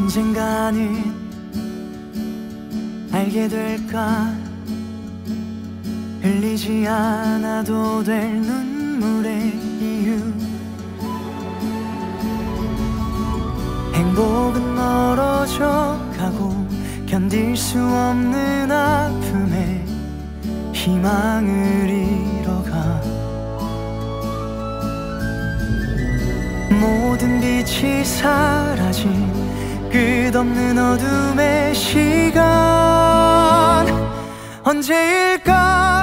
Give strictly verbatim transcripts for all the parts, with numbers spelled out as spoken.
언젠가는 알게 될까. 흘리지 않아도 될 눈물의 이유. 행복은 멀어져 가고 견딜 수 없는 아픔에 희망을 잃어가. 모든 빛이 사라진 끝없는 어둠의 시간. 언제일까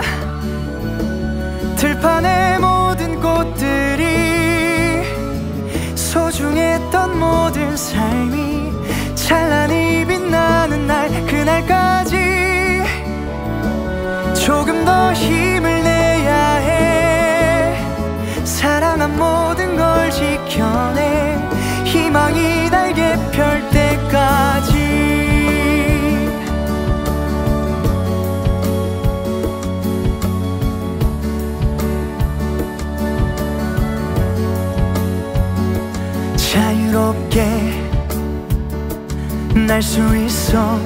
들판의 모든 꽃들이 소중했던 모든 삶이 찬란히 빛나는 날. 그날까지 조금 더 힘을 내야 해. 사랑한 모든 걸 지켜내. 희망이 날개 펼 때까지. 자유롭게 날 수 있어.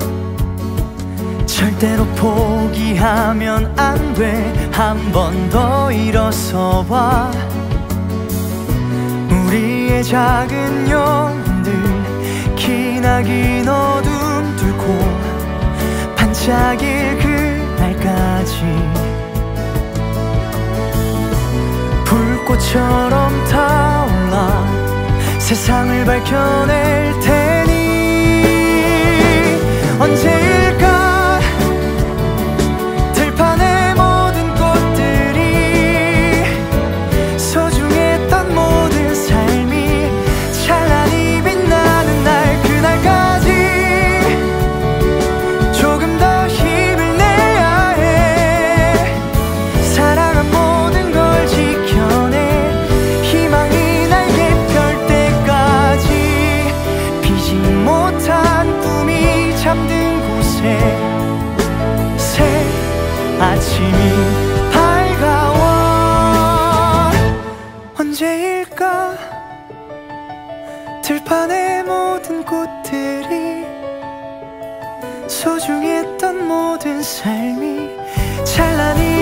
절대로 포기하면 안 돼. 한 번 더 일어서 봐. 우리의 작은 영혼들 기나긴 어둠 뚫고 반짝일 그날까지 불꽃처럼 타올라 세상을 밝혀낼 테니. 언제일까 들판의 모든 꽃들이 소중했던 모든 삶이 찬란히 빛나는 날. 그날까지 조금 더 힘을 내야 해. 사랑한 모든 걸 지켜내. 희망이 날개 펼 때까지 피지 못한 꿈이 잠든 곳에 새 아침이 밝아와. 언제일까 들판의 모든 꽃들이 소중했던 모든 삶이 찬란히